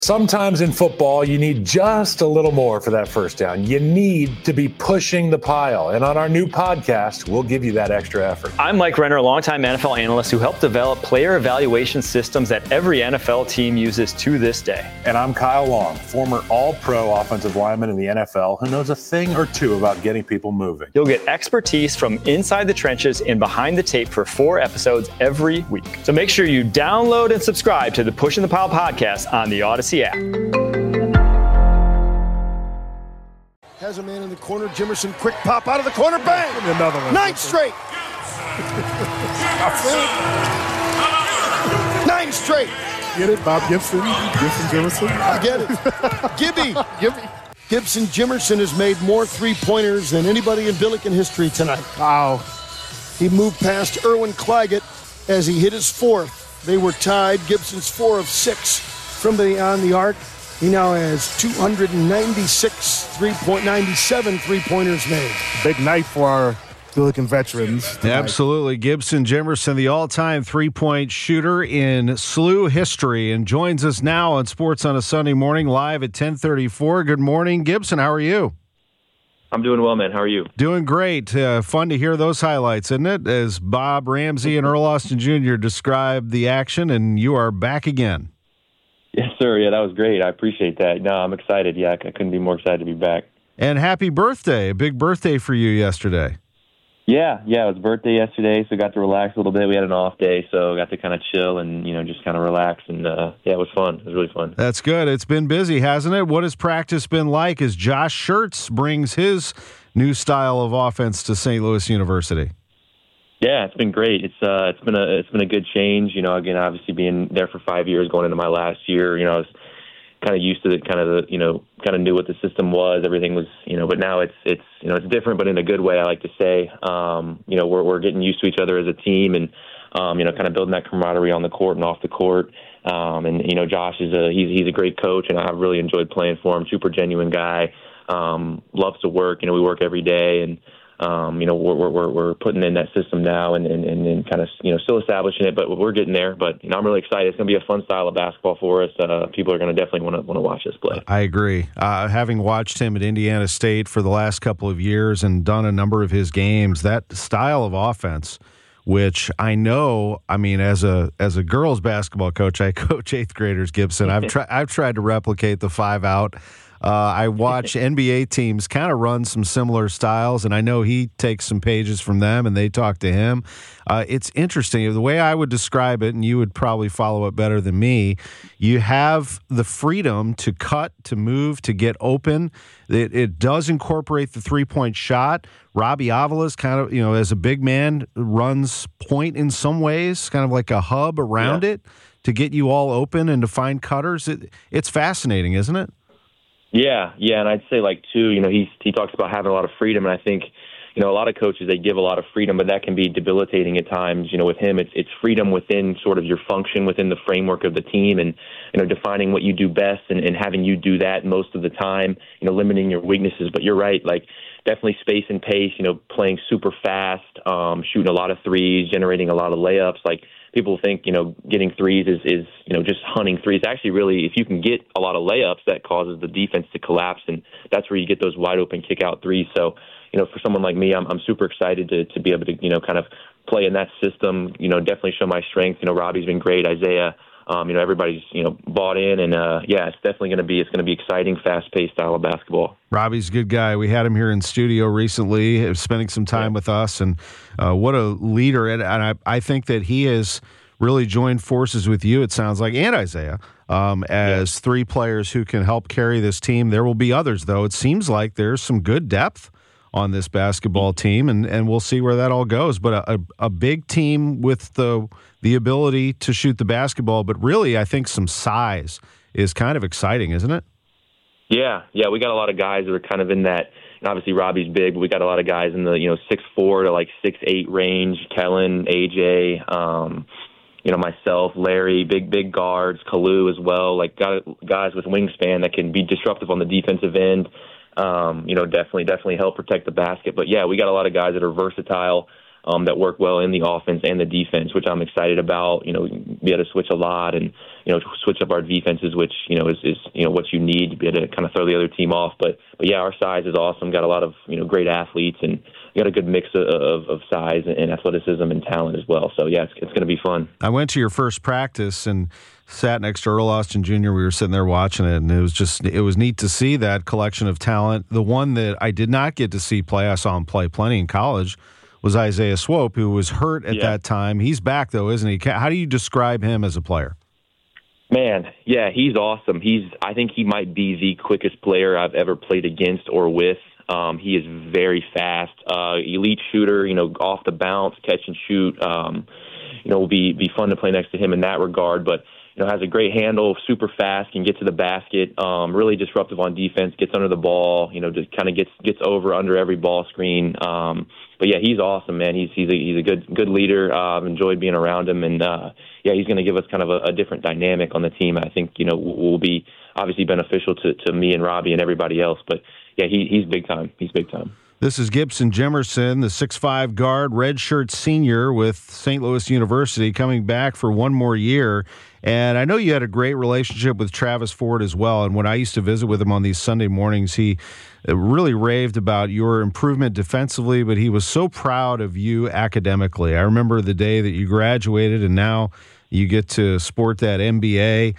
Sometimes in football, you need just a little more for that first down. You need to be pushing the pile. And on our new podcast, we'll give you that extra effort. I'm Mike Renner, a longtime NFL analyst who helped develop player evaluation systems that every NFL team uses to this day. And I'm Kyle Long, former all-pro offensive lineman in the NFL who knows a thing or two about getting people moving. You'll get expertise from inside the trenches and behind the tape for 4 episodes every week. So make sure you download and subscribe to the Pushing the Pile podcast on the Odyssey app. Has a man in the corner. Jimerson, quick pop out of the corner. Bang! Another one. 9 straight. 9 straight. Get it, Bob Gibson? Jimerson? I get it. Gibby. Gibson Jimerson has made more three-pointers than anybody in Billiken history tonight. Wow. He moved past Erwin Claggett as he hit his 4th. They were tied. Gibson's 4 of 6 from beyond the arc. He now has 297 three-pointers made. Big night for our Billiken veterans tonight. Absolutely. Gibson Jimerson, the all-time three-point shooter in SLU history, and joins us now on Sports on a Sunday Morning, live at 10:34. Good morning, Gibson. How are you? I'm doing well, man. How are you? Doing great. Fun to hear those highlights, isn't it? As Bob Ramsey and Earl Austin Jr. described the action, and you are back again. Yes, sir. Yeah, that was great. I appreciate that. No, I'm excited. Yeah, I couldn't be more excited to be back. And happy birthday. A big birthday for you yesterday. Yeah, it was birthday yesterday, so got to relax a little bit. We had an off day, so got to kind of chill and, just kind of relax. And, it was fun. It was really fun. That's good. It's been busy, hasn't it? What has practice been like as Josh Schertz brings his new style of offense to St. Louis University? Yeah, it's been great. It's been a good change. Again, obviously being there for 5 years, going into my last year, I was kind of used to kind of knew what the system was. Everything was, but now it's different, but in a good way, I like to say. We're getting used to each other as a team and, kind of building that camaraderie on the court and off the court. Josh he's a great coach, and I've really enjoyed playing for him. Super genuine guy. Loves to work. We work every day, and we're putting in that system now and kind of, still establishing it, but we're getting there. But, I'm really excited. It's going to be a fun style of basketball for us. People are going to definitely want to watch us play. I agree. Having watched him at Indiana State for the last couple of years and done a number of his games, that style of offense, which I know, as a girls basketball coach, I coach 8th graders, Gibson. I've tried to replicate the 5-out. I watch NBA teams kind of run some similar styles, and I know he takes some pages from them, and they talk to him. It's interesting. The way I would describe it, and you would probably follow it better than me, you have the freedom to cut, to move, to get open. It does incorporate the three-point shot. Robbie Avila's kind of, as a big man, runs point in some ways, kind of like a hub around it to get you all open and to find cutters. It's fascinating, isn't it? Yeah, and I'd say too, he talks about having a lot of freedom, and I think, a lot of coaches, they give a lot of freedom, but that can be debilitating at times. With him, it's freedom within sort of your function within the framework of the team, and defining what you do best and having you do that most of the time. Limiting your weaknesses. But you're right, definitely space and pace. Playing super fast, shooting a lot of threes, generating a lot of layups. People think, getting threes is just hunting threes. Actually, really, if you can get a lot of layups, that causes the defense to collapse, and that's where you get those wide open kick out threes. So, for someone like me, I'm super excited to be able to, kind of play in that system. Definitely show my strength. Robbie's been great. Isaiah, everybody's bought in, and it's definitely going to be exciting, fast paced style of basketball. Robbie's a good guy. We had him here in studio recently, spending some time with us, and what a leader. And I think that he has really joined forces with you, it sounds like, and Isaiah, as 3 players who can help carry this team. There will be others, though. It seems like there's some good depth on this basketball team, and we'll see where that all goes. But a big team with the ability to shoot the basketball, but really I think some size is kind of exciting, isn't it? Yeah, we got a lot of guys that are kind of in that. And obviously Robbie's big, but we got a lot of guys in the 6'4" to 6'8" range. Kellen, AJ, myself, Larry, big guards, Kalu as well. Guys with wingspan that can be disruptive on the defensive end. Definitely help protect the basket. But yeah, we got a lot of guys that are versatile. that work well in the offense and the defense, which I'm excited about. You know, be able to switch a lot and, you know, switch up our defenses, which, you know, is you know, what you need to be able to kind of throw the other team off. But yeah, our size is awesome. Got a lot of, you know, great athletes, and we got a good mix of size and athleticism and talent as well. So yeah, it's going to be fun. I went to your first practice and sat next to Earl Austin Jr. We were sitting there watching it, and it was neat to see that collection of talent. The one that I did not get to see play, I saw him play plenty in college, was Isaiah Swope, who was hurt at that time. He's back, though, isn't he? How do you describe him as a player? Man, yeah, he's awesome. I think he might be the quickest player I've ever played against or with. He is very fast, elite shooter, you know, off the bounce, catch and shoot. You know, will be fun to play next to him in that regard. But, you know, has a great handle, super fast, can get to the basket, really disruptive on defense, gets under the ball, you know, just kind of gets over under every ball screen. But yeah, he's awesome, man. He's a good leader. I've enjoyed being around him, and yeah, he's going to give us kind of a different dynamic on the team. I think, you know, will be obviously beneficial to me and Robbie and everybody else. But yeah, he's big time. He's big time. This is Gibson Jimerson, the 6'5" guard, redshirt senior with St. Louis University, coming back for one more year. And I know you had a great relationship with Travis Ford as well. And when I used to visit with him on these Sunday mornings, he really raved about your improvement defensively, but he was so proud of you academically. I remember the day that you graduated, and now you get to sport that MBA.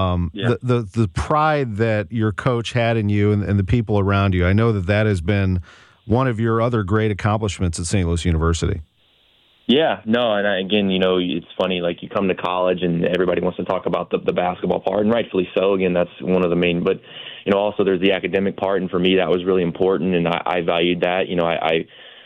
The pride that your coach had in you and the people around you, I know that has been one of your other great accomplishments at St. Louis University. Yeah, no, and again, you know, it's funny, like you come to college and everybody wants to talk about the basketball part, and rightfully so. Again, that's one of the main, but, you know, also there's the academic part, and for me that was really important, and I valued that. You know, it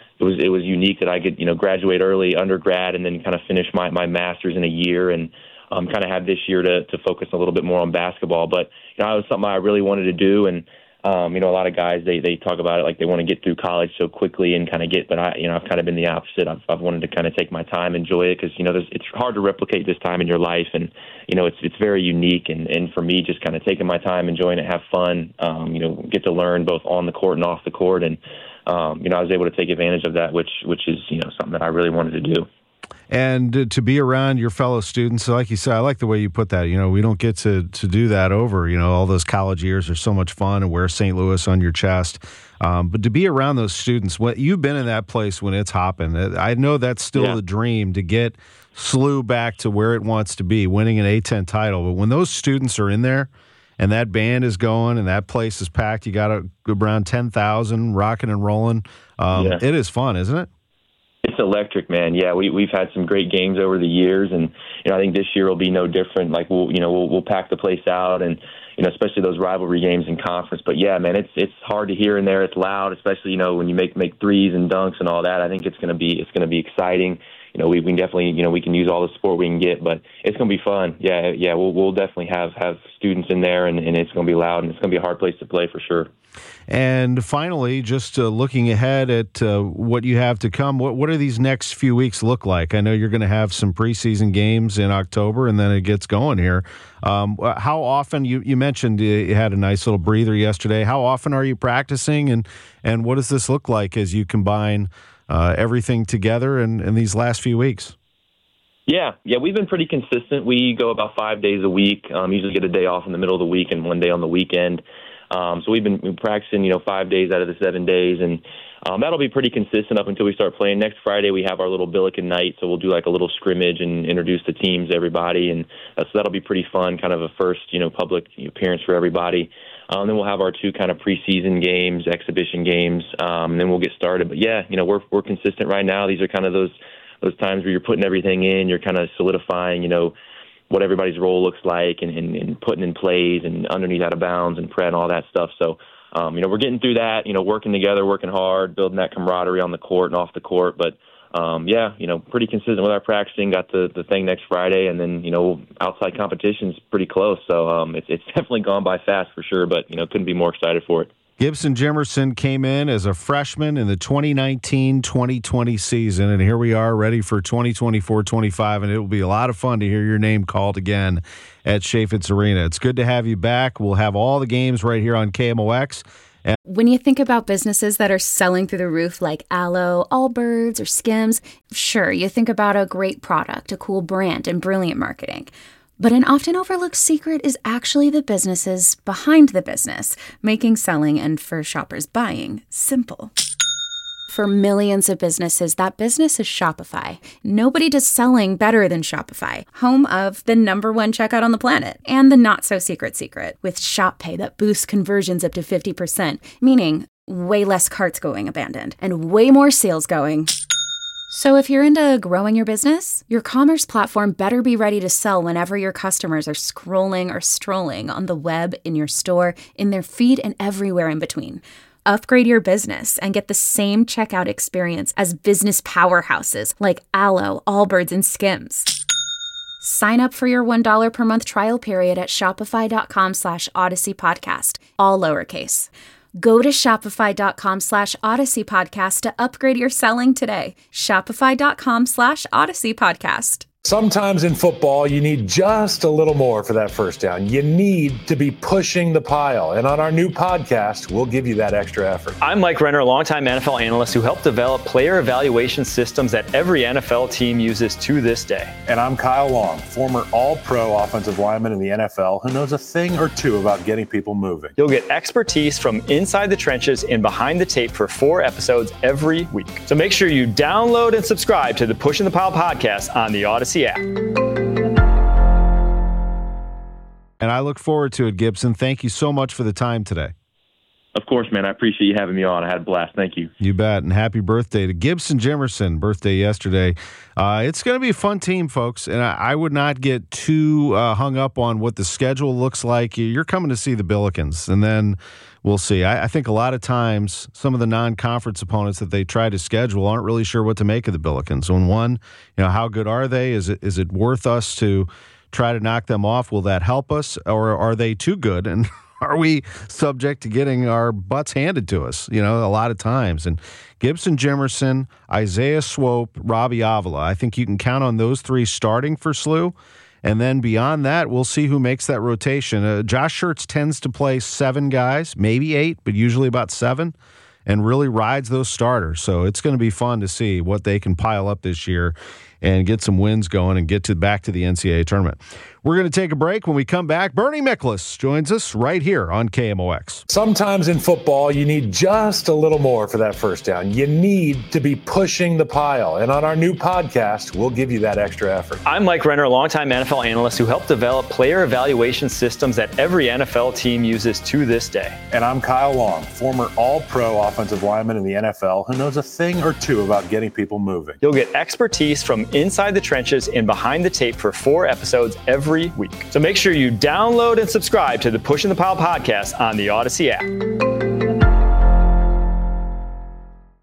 was unique that I could, you know, graduate early, undergrad, and then kind of finish my master's in a year, and kind of have this year to focus a little bit more on basketball. But, you know, it was something I really wanted to do, and you know, a lot of guys, they talk about it like they want to get through college so quickly and kind of but I've kind of been the opposite. I've wanted to kind of take my time, enjoy it, because, you know, it's hard to replicate this time in your life, and, you know, it's very unique. And for me, just kind of taking my time, enjoying it, have fun, you know, get to learn both on the court and off the court. And, you know, I was able to take advantage of that, which is, you know, something that I really wanted to do. And to be around your fellow students, like you said, I like the way you put that. You know, we don't get to do that over. You know, all those college years are so much fun, and wear St. Louis on your chest. But to be around those students, you've been in that place when it's hopping. I know that's still the dream, to get SLU back to where it wants to be, winning an A-10 title. But when those students are in there and that band is going and that place is packed, you got around 10,000 rocking and rolling. It is fun, isn't it? It's electric, man. Yeah, we've had some great games over the years, and, you know, I think this year will be no different. Like we'll pack the place out, and, you know, especially those rivalry games in conference. But yeah, man, it's hard to hear in there. It's loud, especially, you know, when you make threes and dunks and all that. I think it's gonna be exciting. You know, we can definitely, you know, we can use all the support we can get, but it's gonna be fun. Yeah, we'll definitely have students in there, and it's gonna be loud, and it's gonna be a hard place to play for sure. And finally, just looking ahead at what you have to come, what do these next few weeks look like? I know you're going to have some preseason games in October, and then it gets going here. How often, you mentioned you had a nice little breather yesterday. How often are you practicing, and what does this look like as you combine everything together in these last few weeks? Yeah, we've been pretty consistent. We go about 5 days a week, usually get a day off in the middle of the week and one day on the weekend. So we've been practicing, you know, 5 days out of the 7 days, and that'll be pretty consistent up until we start playing. Next Friday, we have our little Billiken night, so we'll do like a little scrimmage and introduce the teams to everybody, and so that'll be pretty fun, kind of a first, you know, public appearance for everybody. Then we'll have our 2 kind of preseason games, exhibition games, and then we'll get started. But yeah, you know, we're consistent right now. These are kind of those times where you're putting everything in, you're kind of solidifying, you know, what everybody's role looks like, and putting in plays and underneath, out of bounds, and pred and all that stuff. So, you know, we're getting through that, you know, working together, working hard, building that camaraderie on the court and off the court. But, yeah, you know, pretty consistent with our practicing. Got the thing next Friday, and then, you know, outside competition's pretty close. So it's definitely gone by fast for sure, but, you know, couldn't be more excited for it. Gibson Jimerson came in as a freshman in the 2019-2020 season, and here we are ready for 2024-25, and it will be a lot of fun to hear your name called again at Chaifetz Arena. It's good to have you back. We'll have all the games right here on KMOX, When you think about businesses that are selling through the roof like Aloe, Allbirds, or Skims, sure, you think about a great product, a cool brand, and brilliant marketing. But an often overlooked secret is actually the businesses behind the business, making selling and, for shoppers, buying simple. For millions of businesses, that business is Shopify. Nobody does selling better than Shopify, home of the #1 checkout on the planet, and the not-so-secret secret, with Shop Pay that boosts conversions up to 50%, meaning way less carts going abandoned, and way more sales going. So if you're into growing your business, your commerce platform better be ready to sell whenever your customers are scrolling or strolling on the web, in your store, in their feed, and everywhere in between. Upgrade your business and get the same checkout experience as business powerhouses like Aloe, Allbirds, and Skims. Sign up for your $1 per month trial period at shopify.com/Odyssey Podcast, all lowercase. Go to shopify.com/Odyssey Podcast to upgrade your selling today. Shopify.com/Odyssey Podcast. Sometimes in football, you need just a little more for that first down. You need to be pushing the pile. And on our new podcast, we'll give you that extra effort. I'm Mike Renner, a longtime NFL analyst who helped develop player evaluation systems that every NFL team uses to this day. And I'm Kyle Long, former all-pro offensive lineman in the NFL who knows a thing or two about getting people moving. You'll get expertise from inside the trenches and behind the tape for 4 episodes every week. So make sure you download and subscribe to the Pushing the Pile podcast on the Odyssey app. And I look forward to it, Gibson. Thank you so much for the time today. Of course, man. I appreciate you having me on. I had a blast. Thank you. You bet. And happy birthday to Gibson Jimerson. Birthday yesterday. It's going to be a fun team, folks. And I would not get too hung up on what the schedule looks like. You're coming to see the Billikens, and then we'll see. I think a lot of times some of the non-conference opponents that they try to schedule aren't really sure what to make of the Billikens. On one, how good are they? Is it worth us to try to knock them off? Will that help us? Or are they too good? And are we subject to getting our butts handed to us, a lot of times? And Gibson Jimerson, Isaiah Swope, Robbie Avila, I think you can count on those 3 starting for SLU. And then beyond that, we'll see who makes that rotation. Josh Schertz tends to play 7 guys, maybe 8, but usually about 7, and really rides those starters. So it's going to be fun to see what they can pile up this year and get some wins going and get back to the NCAA tournament. We're going to take a break. When we come back, Bernie Miklasz joins us right here on KMOX. Sometimes in football, you need just a little more for that first down. You need to be pushing the pile. And on our new podcast, we'll give you that extra effort. I'm Mike Renner, a longtime NFL analyst who helped develop player evaluation systems that every NFL team uses to this day. And I'm Kyle Long, former all-pro offensive lineman in the NFL who knows a thing or two about getting people moving. You'll get expertise from inside the trenches and behind the tape for 4 episodes every week. So make sure you download and subscribe to the Pushing the Pile podcast on the Odyssey app.